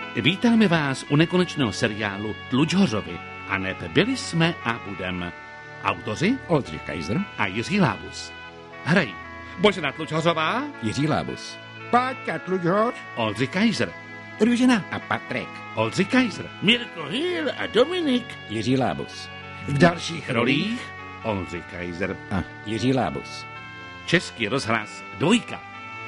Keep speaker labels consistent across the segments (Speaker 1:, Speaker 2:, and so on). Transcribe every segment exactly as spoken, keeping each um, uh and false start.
Speaker 1: Vítáme vás u nekonečného seriálu Tlučhořovi. A neb byli jsme a budem. Autoři
Speaker 2: Oldřich Kaiser
Speaker 1: a Jiří Lábus. Hrají Božena Tlučhořová,
Speaker 2: Jiří Lábus,
Speaker 3: Páťa Tlučhoř,
Speaker 1: Oldřich Kaiser,
Speaker 2: Růžena a Patrik,
Speaker 1: Oldřich Kaiser, Mirko Hýl a Dominik.
Speaker 2: Jiří Lábus.
Speaker 1: V dalších rolích Oldřich Kaiser
Speaker 2: a Jiří Lábus.
Speaker 1: Český rozhlas dvojka.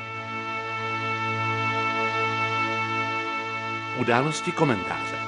Speaker 1: Události komentáře.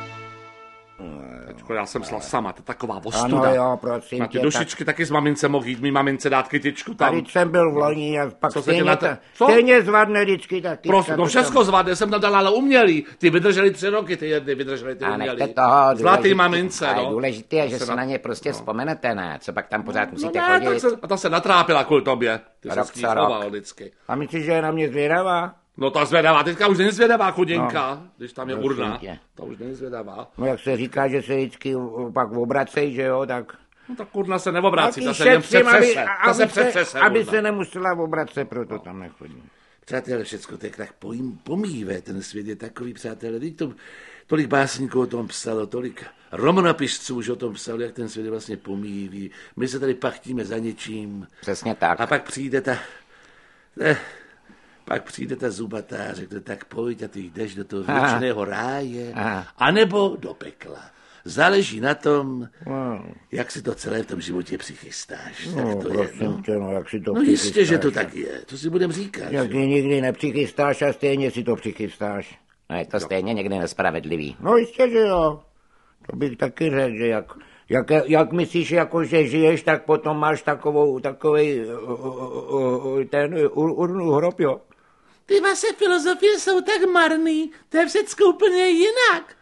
Speaker 1: Tačko, já jsem šla sama, to je taková ostuda.
Speaker 3: Ano jo, prosím
Speaker 1: Na ty
Speaker 3: tě,
Speaker 1: dušičky taky s mamince mohl jít, mý mamince dát kytičku tam.
Speaker 3: Tady jsem byl v loni a pak
Speaker 1: Co se
Speaker 3: stejně,
Speaker 1: tě na
Speaker 3: ta,
Speaker 1: to-
Speaker 3: stejně zvadne vždycky taky.
Speaker 1: Prosím, no všechno zvládne, jsem nadal, ale umělý. Ty vydrželi tři roky, ty jedny vydrželi, ty
Speaker 2: A
Speaker 1: umělý.
Speaker 2: nechte toho.
Speaker 1: Zlatý
Speaker 2: důležitý-
Speaker 1: mamince,
Speaker 2: ale
Speaker 1: no.
Speaker 2: důležité je, že
Speaker 1: Se
Speaker 2: si na ně prostě vzpomenete, ne? Co pak tam pořád
Speaker 1: No
Speaker 2: musíte
Speaker 1: ne, tak
Speaker 2: chodit?
Speaker 1: se, a ta se natrápila kvůli tobě. Ty se
Speaker 2: Rok
Speaker 1: s ní
Speaker 2: co
Speaker 1: choval
Speaker 2: rok.
Speaker 1: vždycky.
Speaker 3: A myslíš, že je na mě zvědavá?
Speaker 1: No ta zvědavá, teďka už není zvědavá chudinka, no. Když tam je
Speaker 3: Prosím
Speaker 1: urna.
Speaker 3: tě.
Speaker 1: Ta už není zvědavá.
Speaker 3: No jak se říká, že se vždycky pak obracej, že jo, tak...
Speaker 1: No tak urna se neobrací, ta
Speaker 3: Taky
Speaker 1: se jen
Speaker 3: šetřím, aby,
Speaker 1: přetřese. Ta
Speaker 3: aby,
Speaker 1: se
Speaker 3: se,
Speaker 1: přetřese.
Speaker 3: aby
Speaker 1: urna.
Speaker 3: se nemusela obracet, proto tam nechodím.
Speaker 4: Přátelé, všecko to je tak pojím, pomívé, ten svět je takový, přátelé, teď to, tolik básníků o tom psalo, tolik romanopisců už o tom psalo, jak ten svět je vlastně pomíjivý. My se tady pachtíme za něčím.
Speaker 2: Přesně tak.
Speaker 4: A pak přijde ta, eh, pak přijde ta zubatá a řekne, tak pojď a ty jdeš do toho
Speaker 2: Aha.
Speaker 4: věčného ráje,
Speaker 2: Aha.
Speaker 4: anebo do pekla. Záleží na tom,
Speaker 3: No,
Speaker 4: jak si to celé v tom životě přichystáš.
Speaker 3: no
Speaker 4: Tak to je,
Speaker 3: prosím
Speaker 4: no.
Speaker 3: tě, no jak si to
Speaker 4: No jistě, že to
Speaker 3: přichystáš.
Speaker 4: tak je. To si budem říkat.
Speaker 3: Jak
Speaker 4: že?
Speaker 3: ji nikdy nepřichystáš a stejně si to přichystáš.
Speaker 2: No je to stejně někdy nespravedlivý.
Speaker 3: No jistě, že jo. To bych taky řekl, že jak, jak, jak myslíš, jako, že žiješ, tak potom máš takovou, takovej uh, uh, uh, ten ur, urnu hrob, jo.
Speaker 4: Ty vaše filozofie jsou tak marný, to je všecko úplně jinak.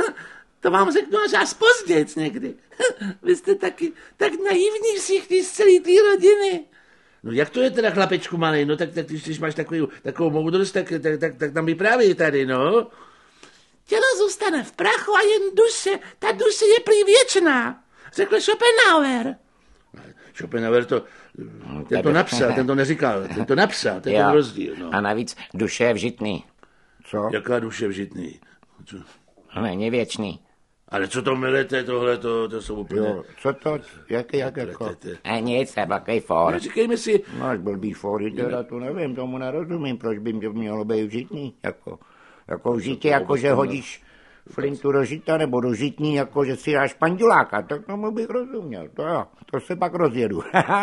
Speaker 4: To vám řeknu až až pozděc někdy. Vy jste taky tak naivní všichni z celé té rodiny. No jak to je teda, chlapečku malý, no tak, tak když máš takovou, takovou moudrost, tak, tak, tak, tak tam vyprávěj tady, no. Tělo zůstane v prachu a jen duše, ta duše je prý věčná, řekl Schopenhauer. Schopenhauer to, ten to napsal, ten to neříkal, ten to napsal, ten je ten rozdíl, no.
Speaker 2: A navíc duše je vžitný.
Speaker 3: Co?
Speaker 4: Jaká duše vžitný? Co?
Speaker 2: Není věčný.
Speaker 4: Ale co to milete, tohle, to, to jsou úplně...
Speaker 3: Jo, co to? Jak, jak, jako?
Speaker 2: A nic, to je takový for.
Speaker 4: Říkejme si,
Speaker 3: Máš blbý fóry, teda to nevím, tomu nerozumím, proč by mě mělo být žitný, jako, jako v žitě, jako že hodíš flintu do žita, nebo do žitní, jako že si dáš panduláka, tak tomu bych rozuměl, to jo, to se pak rozjedu.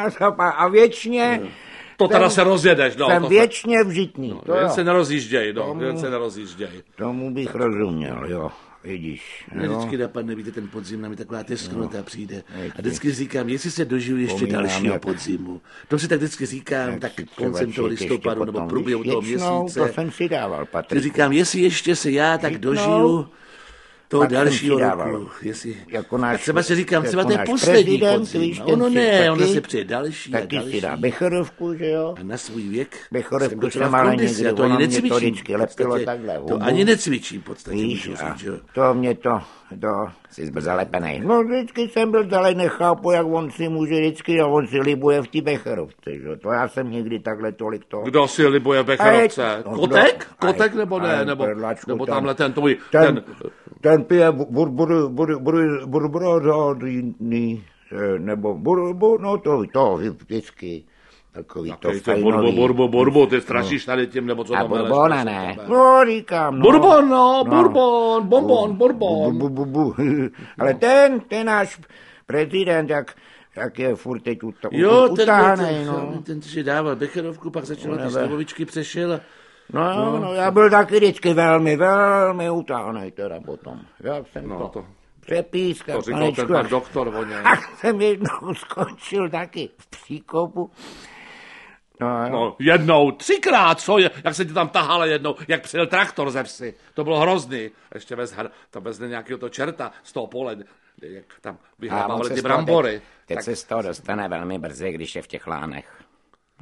Speaker 3: A věčně...
Speaker 1: To teda
Speaker 3: jsem-
Speaker 1: se rozjedeš, no.
Speaker 3: Jsem
Speaker 1: to se-
Speaker 3: věčně v žitní, to
Speaker 1: Jen
Speaker 3: jo,
Speaker 1: se nerozjížděj, no,
Speaker 3: Tomu-
Speaker 1: jen se nerozjížděj.
Speaker 3: tomu bych rozuměl, jo, vidíš.
Speaker 4: mě
Speaker 3: Jo.
Speaker 4: vždycky napadne, víte, ten podzim nám je taková tesknutá přijde.
Speaker 3: Hejky.
Speaker 4: A vždycky říkám, jestli se dožiju ještě
Speaker 3: Vzpomínám,
Speaker 4: dalšího
Speaker 3: jak-
Speaker 4: podzimu. To si tak vždycky říkám, tak
Speaker 3: si
Speaker 4: koncem
Speaker 3: třeba
Speaker 4: toho
Speaker 3: ještě
Speaker 4: listopadu nebo
Speaker 3: potom,
Speaker 4: průběhu
Speaker 3: víš,
Speaker 4: toho
Speaker 3: věčnou,
Speaker 4: měsíce.
Speaker 3: To jsem si dával,
Speaker 4: Ty
Speaker 3: Patrik.
Speaker 4: říkám, jestli ještě se já tak
Speaker 3: Žitnou,
Speaker 4: dožiju toho
Speaker 3: pak jsem
Speaker 4: dalšího
Speaker 3: si dával.
Speaker 4: roku. Jestli...
Speaker 3: Jako
Speaker 4: a
Speaker 3: náš-
Speaker 4: třeba si říkám,
Speaker 3: jako
Speaker 4: třeba ten
Speaker 3: náš
Speaker 4: poslední
Speaker 3: prezident,
Speaker 4: podzim.
Speaker 3: víš,
Speaker 4: A
Speaker 3: ten
Speaker 4: ono
Speaker 3: si
Speaker 4: ne,
Speaker 3: taky-
Speaker 4: ono se přijde další a
Speaker 3: Taky si
Speaker 4: další.
Speaker 3: dá Becherovku, že jo?
Speaker 4: A na svůj věk
Speaker 3: Bechorovku
Speaker 4: jsem docela
Speaker 3: jsem
Speaker 4: v
Speaker 3: ale
Speaker 4: kondici,
Speaker 3: někdy,
Speaker 4: já to ani
Speaker 3: ono mě to
Speaker 4: necvičím.
Speaker 3: vždycky
Speaker 4: v
Speaker 3: lepilo
Speaker 4: podstatě.
Speaker 3: takhle
Speaker 4: To
Speaker 3: hubu.
Speaker 4: ani necvičím v podstatě,
Speaker 3: Víš,
Speaker 4: můžu
Speaker 3: a
Speaker 4: říct, že jo.
Speaker 3: to mě to, to...
Speaker 2: Jsi byl zalepenej.
Speaker 3: No vždycky jsem byl dalej, nechápu, jak on si může vždycky, a on si libuje v té Becherovce, že jo? To já jsem nikdy takhle tolik to...
Speaker 1: Kdo si libuje v Becherovce?
Speaker 3: Ej, no,
Speaker 1: Kotek?
Speaker 3: kdo?
Speaker 1: Kotek
Speaker 3: Ej,
Speaker 1: nebo ne?
Speaker 3: ej,
Speaker 1: Nebo,
Speaker 3: perlačku,
Speaker 1: nebo
Speaker 3: ten-
Speaker 1: tamhle ten tvůj,
Speaker 3: Ten,
Speaker 1: ten,
Speaker 3: ten pije bur, bur, bur, bur, bur, burodný, nebo bur, bur, no to, to vždycky, takový to
Speaker 1: Takový to burbo,
Speaker 3: fajnový.
Speaker 1: burbo, burbo, ty strašíš tady tím, nebo co
Speaker 2: A
Speaker 1: tam meleš,
Speaker 2: bourbona
Speaker 1: prosím
Speaker 2: ne.
Speaker 1: tebe.
Speaker 3: No, říkám, no.
Speaker 1: Bourbon, no,
Speaker 3: No.
Speaker 1: bourbon, bonbon, bourbon.
Speaker 3: Bu, bu, bu, bu. Ale ten, ten náš prezident, jak, jak je furt teď ut,
Speaker 4: Jo, ten,
Speaker 3: utahanej,
Speaker 4: ten,
Speaker 3: no.
Speaker 4: ten, ten si dával Becherovku, pak začal na ty
Speaker 3: Nebe.
Speaker 4: slivovičky, přešel a
Speaker 3: No, no, no, já byl taky vždycky velmi, velmi utahanej teda potom. Jak jsem
Speaker 1: No,
Speaker 3: to,
Speaker 1: to-
Speaker 3: přepískal,
Speaker 1: To říkal ten pan doktor o něm.
Speaker 3: A jsem jednou skončil taky v příkopu. No, no.
Speaker 1: No, jednou, třikrát, co je, jak se ti tam tahal jednou, jak přijel traktor ze vsi. To bylo hrozný. Ještě vez, tam vezne nějakého to čerta z toho pole, jak tam
Speaker 2: A on
Speaker 1: vyhrávali
Speaker 2: se
Speaker 1: ty
Speaker 2: z toho
Speaker 1: brambory.
Speaker 2: Teď, teď
Speaker 1: Tak
Speaker 2: se z toho dostane velmi brzy, když je v těch lánech.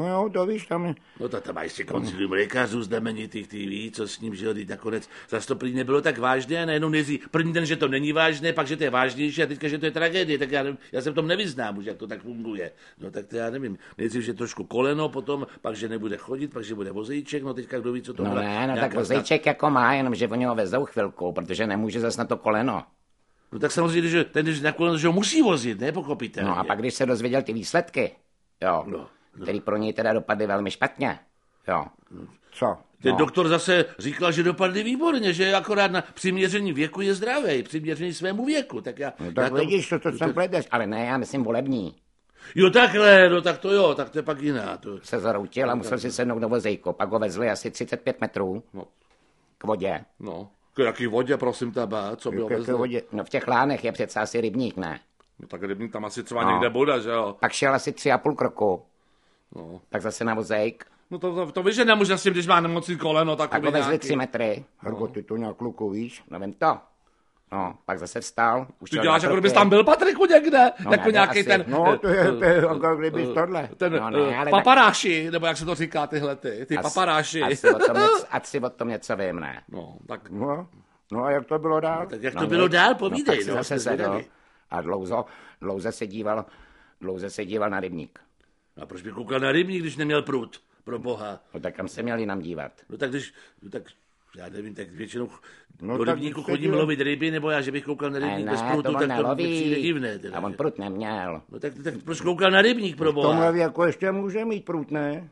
Speaker 3: No jo, to víš, tam je...
Speaker 1: No to tam má ještě koncilium lékařů znamenitých, ty ví, co s ním, že jo, teď nakonec zase to prý nebylo tak vážné a najednou nezdí, první den, že to není vážné, pak, že to je vážnější a teďka, že to je tragédie, tak já, nevím, já se v tom nevyznám už, jak to tak funguje. No tak to já nevím, nejdřív, že trošku koleno, potom, pak, že nebude chodit, pak, že bude vozejček, no teďka kdo ví, co to
Speaker 2: No
Speaker 1: bude.
Speaker 2: ne, no
Speaker 1: Nějaká
Speaker 2: tak vozejček jako má, jenom že oni ho vezou chvilku, protože nemůže zas na to koleno.
Speaker 1: No tak samozřejmě, že ten, když na koleno, že ho musí vozit, ne, pochopitelně.
Speaker 2: No a pak, když se dozvěděl ty výsledky, jo,
Speaker 1: No, no.
Speaker 2: který pro něj teda dopadly velmi špatně, jo.
Speaker 3: Co?
Speaker 1: Ten
Speaker 2: No.
Speaker 1: doktor zase říkal, že dopadly výborně, že akorát na přiměření věku je zdravý, přiměření svému věku. Tak já,
Speaker 3: No
Speaker 1: já
Speaker 3: tak
Speaker 1: to-
Speaker 3: vidíš, to, to jsem pledeš.
Speaker 2: Ale ne, já myslím volební.
Speaker 1: Jo takhle, no tak to jo, tak to je pak jiná. To...
Speaker 2: Se zaroutil a musel si sednout do vozejku, pak ho vezli asi třicet pět metrů
Speaker 1: No,
Speaker 2: k vodě.
Speaker 1: no. K jaký vodě, prosím tebe, co bylo
Speaker 3: Jaké
Speaker 1: vezli?
Speaker 3: vodě?
Speaker 2: No v těch lánech je přece asi rybník, ne?
Speaker 1: No tak rybník tam asi třeba
Speaker 2: No.
Speaker 1: někde bude, že jo?
Speaker 2: Pak šel asi tři a půl kroku,
Speaker 1: No,
Speaker 2: tak zase na vozejk,
Speaker 1: no to, to, to víš, že nemůže s tím, když má nemocný koleno, tak
Speaker 2: pak ho vezli tři metry,
Speaker 3: Hergo, ty to nějak kluku víš?
Speaker 2: no vím to. No, pak zase vstal. Už
Speaker 1: Ty
Speaker 2: šel
Speaker 1: děláš,
Speaker 2: na
Speaker 1: jako kdybys
Speaker 2: kroky.
Speaker 1: tam byl, Patriku, někde,
Speaker 2: No,
Speaker 1: jako
Speaker 2: ne,
Speaker 1: nějaký
Speaker 2: asi.
Speaker 1: ten...
Speaker 3: No, to je, to je jako kdybys tohle.
Speaker 1: Ten
Speaker 2: No, ne,
Speaker 1: eh,
Speaker 2: ale tak-
Speaker 1: paparáši, nebo jak se to říká tyhle ty, ty
Speaker 2: As-
Speaker 1: paparáši.
Speaker 2: Ať si o tom něco, ať si o tom něco vím, ne?
Speaker 1: No, tak,
Speaker 3: No, no a jak to bylo dál?
Speaker 1: tak jak
Speaker 2: No
Speaker 1: to bylo
Speaker 2: nic.
Speaker 1: dál,
Speaker 2: No,
Speaker 1: povídej,
Speaker 2: tak si
Speaker 1: no,
Speaker 2: zase
Speaker 1: jsme
Speaker 2: sedl
Speaker 1: zvědaví.
Speaker 2: a dlouze, dlouze se díval, dlouze se díval na rybník.
Speaker 1: A proč by koukal na rybník, když neměl prut, pro boha?
Speaker 2: No tak kam se měli nám dívat?
Speaker 1: No tak když, no tak já nevím, tak většinou
Speaker 3: No
Speaker 1: do
Speaker 3: tak
Speaker 1: rybníku
Speaker 3: se
Speaker 1: chodím
Speaker 3: díval.
Speaker 1: lovit ryby, nebo já, že bych koukal na
Speaker 2: Ne,
Speaker 1: rybník bez
Speaker 2: ne,
Speaker 1: prutu,
Speaker 2: to on
Speaker 1: tak to mi
Speaker 2: neloví.
Speaker 1: přijde divné. Teda,
Speaker 2: A on
Speaker 1: že?
Speaker 2: prut neměl.
Speaker 1: No tak, tak proč koukal na rybník, pro
Speaker 3: V tomhle
Speaker 1: boha?
Speaker 3: věku ještě může mít prut, ne?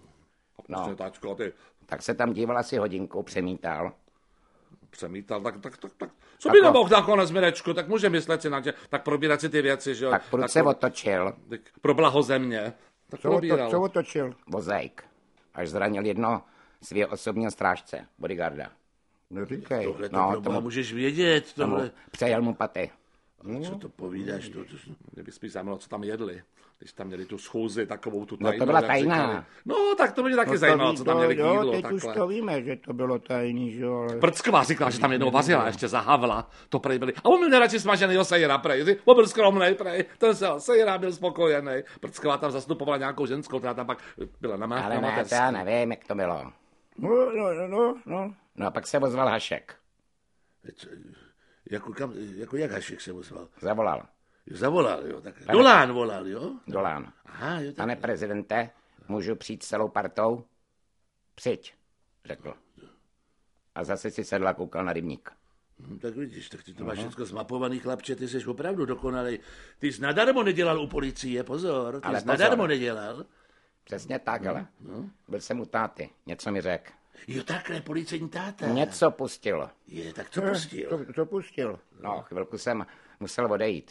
Speaker 1: No. Tačko, ty
Speaker 2: Tak se tam díval asi hodinku, přemítal.
Speaker 1: přemítal, tak, tak, tak, tak. Co by
Speaker 2: Jako-
Speaker 1: nemohl nakonec, Mirečku, tak může myslet si na tě, tak probírat si ty věci, že jo?
Speaker 2: Tak prut se
Speaker 1: pro-
Speaker 2: otočil,
Speaker 1: tak pro blaho země. Tak
Speaker 3: Co, to,
Speaker 1: probíral.
Speaker 3: co otočil?
Speaker 2: vozejk, až zranil jedno svého osobního strážce, bodyguarda.
Speaker 3: Neříkej.
Speaker 1: Tohle to
Speaker 2: No,
Speaker 1: pro boha
Speaker 2: tomu-
Speaker 1: můžeš vědět,
Speaker 2: Tomu
Speaker 1: tohle.
Speaker 2: přejel mu paty.
Speaker 1: Co to povídáš? To, to, mě by spíš zajímalo, co tam jedli. Když tam měli tu schůzi, takovou tu
Speaker 2: No, to
Speaker 1: tajnou.
Speaker 2: byla
Speaker 1: jak
Speaker 2: tajná.
Speaker 1: říkali. No, tak to mě taky
Speaker 3: No to
Speaker 1: zajímalo,
Speaker 3: ví-
Speaker 1: co tam
Speaker 3: to-
Speaker 1: měli k
Speaker 3: jo,
Speaker 1: jídlu.
Speaker 3: teď
Speaker 1: Takhle.
Speaker 3: už to víme, že to bylo tajný, že jo, ale...
Speaker 1: Prcková říkala, že tam jednou vařila ještě za Havla. To prej byli. A on měl nejradši smaženýho sejra, prej. On byl skromnej, prej. Ten se sejra byl spokojený. Prcková tam zastupovala nějakou ženskou, která tam pak byla na, má,
Speaker 2: Ale
Speaker 1: na
Speaker 2: ne, to
Speaker 1: mateřské.
Speaker 2: já nevím, jak to bylo.
Speaker 3: No, no, no, no, no.
Speaker 2: No a pak se ozval Hašek,
Speaker 1: Co- Jako, kam, jako jak Hašek se ozval?
Speaker 2: zavolal,
Speaker 1: Jo, zavolal, jo. Tak. Dolán volal, jo?
Speaker 2: Dolán.
Speaker 1: Aha, jo, tak.
Speaker 2: Pane prezidente, můžu přijít s celou partou? Přijď, řekl. A zase si sedl a koukal na rybník.
Speaker 1: Hm, tak vidíš, tak ty to máš všechno zmapovaný, chlapče, ty jsi opravdu dokonalý. Ty jsi nadarmo nedělal u policie, pozor, ty
Speaker 2: Ale
Speaker 1: jsi
Speaker 2: pozor.
Speaker 1: nadarmo nedělal.
Speaker 2: Přesně tak, ale. Byl jsem u táty, něco mi řekl.
Speaker 1: Jo, takhle, policejní táta.
Speaker 2: Něco pustil.
Speaker 1: Je, tak co pustil?
Speaker 3: To, to pustil.
Speaker 2: No, chvilku jsem musel odejít.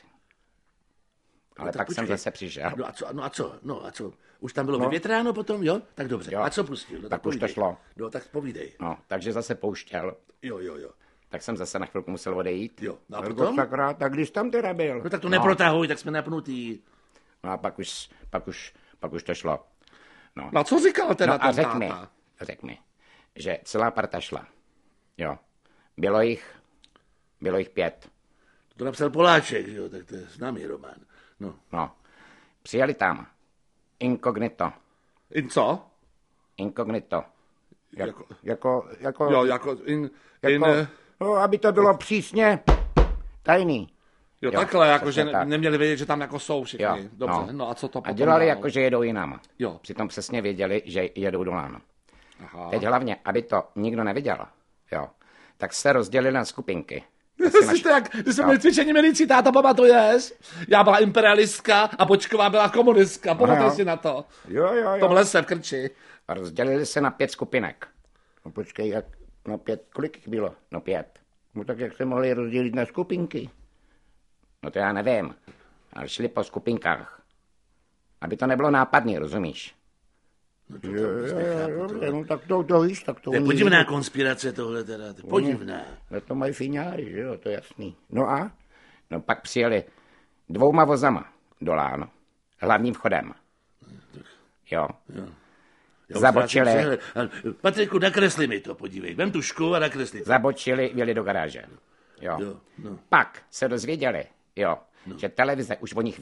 Speaker 2: Ale
Speaker 1: No, tak
Speaker 2: pak jsem
Speaker 1: počkej.
Speaker 2: zase přišel.
Speaker 1: No a co, no a co, no a co? Už tam bylo no. vyvětráno potom, jo? Tak dobře.
Speaker 2: Jo.
Speaker 1: A co pustil? No,
Speaker 2: Tak už to
Speaker 1: povídej.
Speaker 2: šlo.
Speaker 1: No tak povídej.
Speaker 2: No, takže zase pouštěl.
Speaker 1: Jo, jo, jo.
Speaker 2: Tak jsem zase na chvilku musel odejít.
Speaker 1: Jo, no a
Speaker 3: Hergo,
Speaker 1: potom?
Speaker 3: sakra, tak když tam teda byl?
Speaker 1: No tak to neprotahuj, tak jsme napnutý.
Speaker 2: No a pak už, pak už, pak už to šlo. No,
Speaker 1: No a co říkal teda
Speaker 2: no a
Speaker 1: ten
Speaker 2: řek mi,
Speaker 1: táta?
Speaker 2: řek mi, že celá parta šla. Jo. Bylo jich, bylo jich pět.
Speaker 1: To napsal Poláček, že jo? Tak to je známý román. No.
Speaker 2: No. Přijeli tam. Inkognito.
Speaker 1: In co?
Speaker 2: Inkognito.
Speaker 3: Jak,
Speaker 1: Jako,
Speaker 3: jako, jako,
Speaker 1: jo, jako in, in,
Speaker 3: jako, no, aby to bylo přísně tajný.
Speaker 1: jo,
Speaker 2: jo,
Speaker 1: takhle, jako, že
Speaker 2: přesně
Speaker 1: ne,
Speaker 2: tak.
Speaker 1: neměli vědět, že tam jako jsou všichni.
Speaker 2: Jo,
Speaker 1: Dobře, no.
Speaker 2: no.
Speaker 1: no a co to
Speaker 2: A
Speaker 1: potom
Speaker 2: dělali
Speaker 1: dál?
Speaker 2: jako, že jedou jinam.
Speaker 1: Jo.
Speaker 2: Přitom přesně věděli, že jedou do Lána.
Speaker 1: Aha.
Speaker 2: Teď hlavně, aby to nikdo neviděl, jo, tak se rozdělili na skupinky.
Speaker 1: Jsi to jak, když jsme měli cvičení milicí, táta, pamatuješ? Já byla imperialistka a Počková byla komunistka. Pamatuješ
Speaker 3: jo.
Speaker 1: si na to?
Speaker 3: Jo, jo,
Speaker 1: V tom
Speaker 3: jo.
Speaker 1: lese v Krči.
Speaker 2: A rozdělili se na pět skupinek.
Speaker 3: No počkej, jak, no pět, kolik jich bylo?
Speaker 2: No pět.
Speaker 3: No tak jak se mohli rozdělit na skupinky?
Speaker 2: No to já nevím. Ale šli po skupinkách. Aby to nebylo nápadný, rozumíš?
Speaker 3: Jo, jo, jo, dobře, no tak to, to víš, tak to...
Speaker 1: To je
Speaker 3: oni
Speaker 1: podivná
Speaker 3: vědí.
Speaker 1: konspirace tohle teda. To je podivná.
Speaker 3: No to mají fiňáry, že jo, to je jasný. No a?
Speaker 2: No pak přijeli dvouma vozama do Lán, hlavním vchodem. Jo.
Speaker 1: Jo,
Speaker 2: Zabočili.
Speaker 1: ztrácím přehled. A, Patriku, nakresli mi to, podívej. Vem tušku a nakresli to.
Speaker 2: Zabočili, jeli do garáže. Jo.
Speaker 1: Jo, no.
Speaker 2: Pak se dozvěděli, jo, že televize už o nich ví.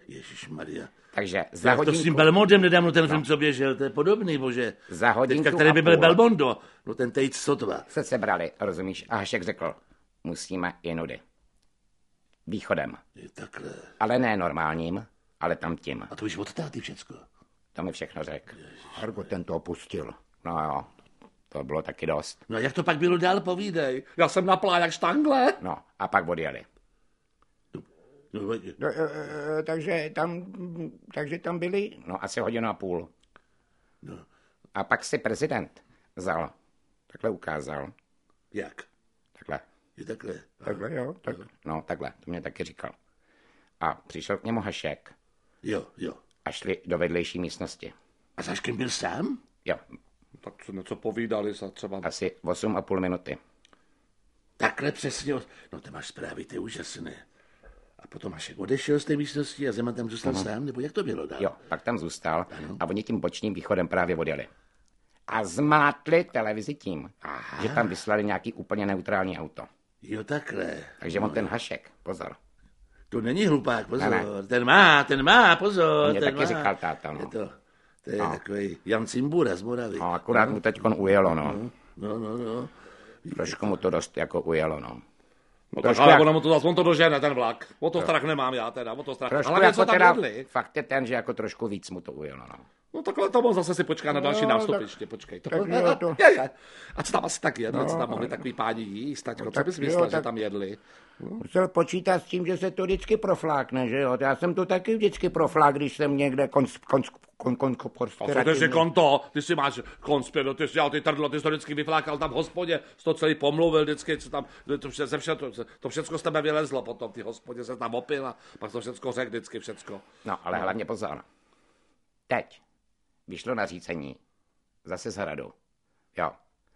Speaker 1: Ježišmarja.
Speaker 2: Takže za
Speaker 1: Jak to s tím
Speaker 2: hodinku,
Speaker 1: Belmondem nedávno ten film, co běžel, to je podobný, bože.
Speaker 2: Za hodinku
Speaker 1: Teďka, který
Speaker 2: a
Speaker 1: by byl
Speaker 2: půl.
Speaker 1: Belmondo, no ten tejc sotva.
Speaker 2: se sebrali, rozumíš? A Hašek řekl, musíme jinudy. Východem.
Speaker 1: Je takhle.
Speaker 2: Ale ne normálním, ale tam tím.
Speaker 1: A to už od táty všecko.
Speaker 2: To mi všechno řekl.
Speaker 3: Hargo ten to opustil.
Speaker 2: No jo, to bylo taky dost.
Speaker 1: No a jak to pak bylo dál, povídej.
Speaker 4: Já jsem naplá jak štangle.
Speaker 2: No a pak odjeli.
Speaker 1: No,
Speaker 3: No, e, e, takže tam, takže tam byli.
Speaker 2: No asi hodinu a půl.
Speaker 1: no,
Speaker 2: A pak si prezident vzal, takhle ukázal,
Speaker 1: jak?
Speaker 2: takhle,
Speaker 1: Je takhle.
Speaker 3: Takhle, jo. Tak.
Speaker 2: no takhle, to mě taky říkal. A přišel k němu Hašek
Speaker 1: Jo, jo.
Speaker 2: a šli do vedlejší místnosti.
Speaker 1: A s Haškem byl sám?
Speaker 2: Jo,
Speaker 4: Tak co něco povídali se třeba.
Speaker 2: asi osm a půl minuty.
Speaker 1: Takhle přesně. No ty máš zprávy, to je úžasné. A potom Hašek odešel z té místnosti a Zeman tam zůstal uh-huh. sám, nebo jak to bylo dál?
Speaker 2: Jo, pak tam zůstal a oni tím bočním východem právě odjeli. A zmátli televizi tím, Aha. že tam vyslali nějaký úplně neutrální auto.
Speaker 1: Jo, takhle.
Speaker 2: Takže on ten Hašek, pozor.
Speaker 1: To není hlupák, pozor.
Speaker 2: Ne,
Speaker 1: Ten má, ten má, pozor.
Speaker 2: On mě
Speaker 1: ten
Speaker 2: taky
Speaker 1: má.
Speaker 2: říkal táta, no.
Speaker 1: Je to, to je no. takový Jan Cimbura z Moravy.
Speaker 2: No, akurát mu teďkon ujelo, no.
Speaker 1: No, no, no.
Speaker 2: Trošku mu to dost jako ujelo, no.
Speaker 4: No tak
Speaker 2: trošku
Speaker 4: ale
Speaker 2: jak-
Speaker 4: ono mu to zase, on to dožene, ten vlak. O to strach nemám já teda, o to strach.
Speaker 2: Trošku
Speaker 4: Ale
Speaker 2: jako
Speaker 4: něco tam
Speaker 2: teda,
Speaker 4: jedli.
Speaker 2: fakt je ten, že jako trošku víc mu to ujelo, no.
Speaker 4: No takhle to on zase si počká na další
Speaker 3: No,
Speaker 4: nástupiště, počkej. To,
Speaker 3: tak jo, to-
Speaker 4: je, je. A co tam asi tak jedno, co tam mohli takový páni jíst, taťko, co
Speaker 3: tak
Speaker 4: bys
Speaker 3: jo,
Speaker 4: myslel, že
Speaker 3: tak-
Speaker 4: tam jedli?
Speaker 3: Musel počítat s tím, že se to vždycky proflákne, že jo? Já jsem to taky vždycky proflák, když jsem někde kons, kons, kon, kon, kon,
Speaker 4: A co ty si konto, ty si máš konspiro, ty jsi dělal ty trdlo, ty jsi to vždycky vyflákal tam v hospodě, jsi to celý pomluvil vždycky, co tam, to, vše, ze vše, to, to všecko z tebe vylezlo potom, ty hospodě se tam opil a pak to všecko řekl vždycky všecko.
Speaker 2: No, ale hlavně pozor. Teď vyšlo nařízení, zase z hradu, jo,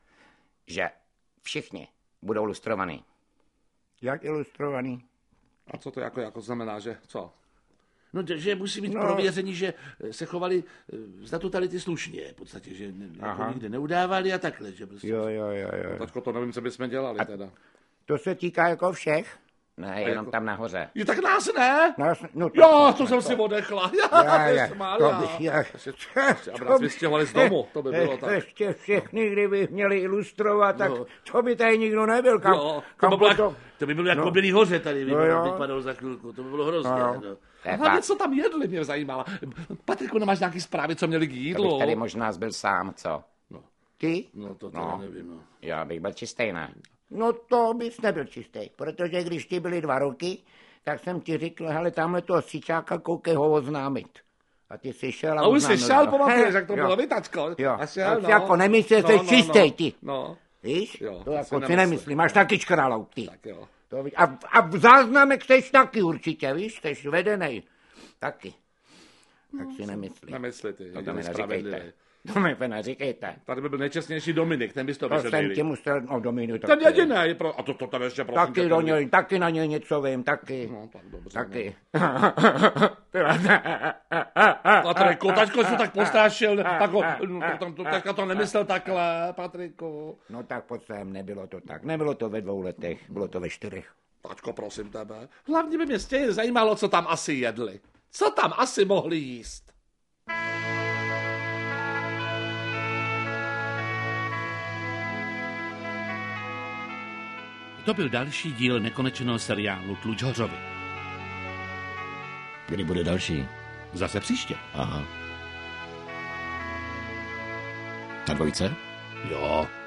Speaker 2: že všichni budou lustrovaní.
Speaker 3: Jak ilustrovaný?
Speaker 4: A co to jako, jako znamená, že co?
Speaker 1: No, že musí být
Speaker 3: No.
Speaker 1: no. prověření, že se chovali eh, statutality slušně, v podstatě, že ne, jako
Speaker 3: Aha.
Speaker 1: nikde neudávali a takhle, že prostě.
Speaker 3: Jo, jo, jo, jo.
Speaker 4: Tačko, to nevím, co bychom dělali teda.
Speaker 3: To se týká jako všech?
Speaker 2: Ne, jenom
Speaker 4: jako-
Speaker 2: tam nahoře.
Speaker 4: Jo, tak nás ne?
Speaker 3: Nás, no, to,
Speaker 4: Jo, to jsem si odechla.
Speaker 3: já, já,
Speaker 4: Ježmarja.
Speaker 3: to bych, já,
Speaker 4: Aby nás vystěhovali z domu, to by bylo tak.
Speaker 3: Ještě všechny, kdyby měli ilustrovat, tak to by tady nikdo nebyl. Kam,
Speaker 1: Jo, to,
Speaker 3: kam
Speaker 1: by bylo,
Speaker 3: potom-
Speaker 1: jak, to by bylo jako
Speaker 3: No.
Speaker 1: no. Bílý hoře tady, by
Speaker 3: No
Speaker 1: no,
Speaker 3: jo.
Speaker 1: vypadalo za chvilku, to by bylo hrozně.
Speaker 3: No
Speaker 1: No,
Speaker 3: jo.
Speaker 1: no.
Speaker 2: To je
Speaker 4: Hlavně,
Speaker 2: fakt.
Speaker 4: co tam jedli, mě zajímalo. Patriku, nemáš nějaký zprávy, co měli k
Speaker 2: To
Speaker 4: jídlu?
Speaker 2: bych tady možná byl sám, co?
Speaker 3: Ty?
Speaker 1: no to teda
Speaker 2: No.
Speaker 1: nevím. No.
Speaker 2: Já bych byl čistý, ne?
Speaker 3: No to bys nebyl čistý, protože když ti byly dva roky, tak jsem ti řekl, hele, tamhle toho sičáka, koukej ho oznámit. A ty jsi šel a
Speaker 4: A už jsi
Speaker 3: oznámil
Speaker 4: šel,
Speaker 3: ho.
Speaker 4: pamatuješ, jak to
Speaker 3: Jo.
Speaker 4: bylo, vytačko?
Speaker 3: Jo,
Speaker 4: A šel,
Speaker 3: tak si jako nemyslíš, že jsi čistý, ty.
Speaker 4: No,
Speaker 3: Víš?
Speaker 4: Jo,
Speaker 3: to
Speaker 4: to
Speaker 3: jako
Speaker 4: si
Speaker 3: si
Speaker 4: nemyslím.
Speaker 3: nemyslím, máš taky škralout, ty.
Speaker 4: tak jo.
Speaker 3: To ví- a, a v záznamek jsi taky určitě, víš, jsi vedený. Taky. Tak si nemyslím.
Speaker 4: Nemysli ty,
Speaker 2: To mi
Speaker 4: jediný spravedlivý.
Speaker 2: neříkejte. To mi neříkejte.
Speaker 4: Tady by byl nejčestnější Dominik, ten bys to
Speaker 3: To jsem
Speaker 4: vyšel
Speaker 3: ti musel, no Dominu,
Speaker 4: Ten jediný, pro... a to, to tam ještě prosím.
Speaker 3: taky,
Speaker 4: tě,
Speaker 3: do
Speaker 4: ten-
Speaker 3: něj, taky na něj něco vím, taky.
Speaker 4: No, tak dobře.
Speaker 3: Taky.
Speaker 4: Patriku, tačko jsi tak postrášil, tak ho, no, to, tam, to, teďka to nemyslel takhle, Patriku.
Speaker 3: No tak pojď sem, nebylo to tak. Nebylo to ve dvou letech, bylo to ve čtyřech.
Speaker 4: Tačko, prosím tebe. Hlavně by mě stejně zajímalo, co tam asi jedli. Co tam asi mohli jíst?
Speaker 1: To byl další díl nekonečného seriálu Tluč Hořovi.
Speaker 5: Kdy bude další?
Speaker 1: Zase příště.
Speaker 5: Aha. Ta dvojice?
Speaker 1: Jo,